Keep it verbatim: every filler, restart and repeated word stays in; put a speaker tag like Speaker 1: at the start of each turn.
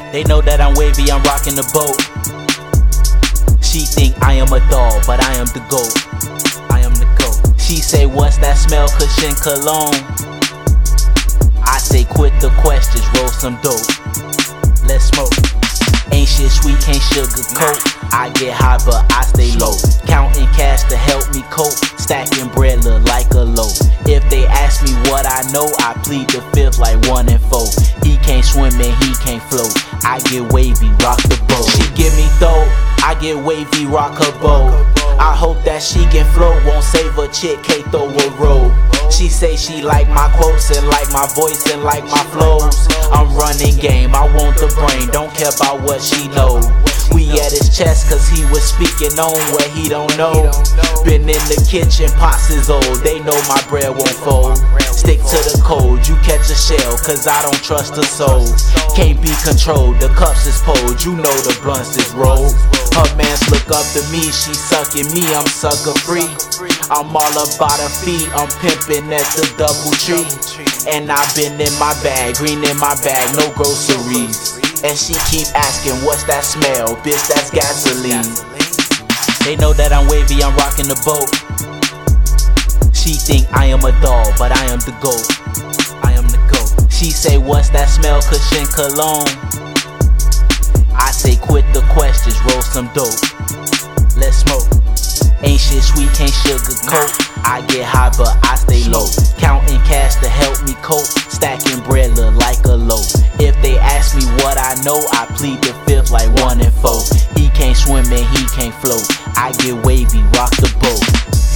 Speaker 1: They know that I'm wavy, I'm rocking the boat. She think I am a doll, but I am the GOAT. I am the GOAT. She say, what's that smell? Cushion cologne. I say, quit the questions, roll some dope. Let's smoke. Ain't shit sweet, can't sugarcoat. I get high, but I stay low. Counting cash to help me cope. Stacking bread look like a loaf. If they ask me what I know, I plead the fifth like one and four. He can't swim and he can't float. I get wavy, rock the boat. She give me dope, I get wavy, rock her boat. I hope that she can float, won't save a chick, can't throw a rope. She say she like my quotes and like my voice and like my flows. I'm running game, I want the brain, don't care about what she know. We at his chest cause he was speaking on what he don't know. Been in the kitchen, pots is old, they know my bread won't fold. Stick to the code, you catch a shell cause I don't trust a soul. Can't be controlled, the cups is pulled, you know the blunts is rolled. Her mans look up to me, she sucking me, I'm sucker free. I'm all about her feet, I'm pimping at the Double Tree. And I've been in my bag, green in my bag, no groceries. And she keep asking, what's that smell? Bitch, that's gasoline. They know that I'm wavy, I'm rocking the boat. She think I am a doll, but I am the GOAT. I am the GOAT. She say, what's that smell? Cushion cologne. I say, quit the questions, roll some dope. Let's smoke. Ain't shit sweet, can't sugarcoat. I get high, but I stay low. Counting cash to help me cope. Stacking bread look like a loaf. If they ask me what I know, I plead the fifth like one and four. He can't swim and he can't float. I get wavy, rock the boat.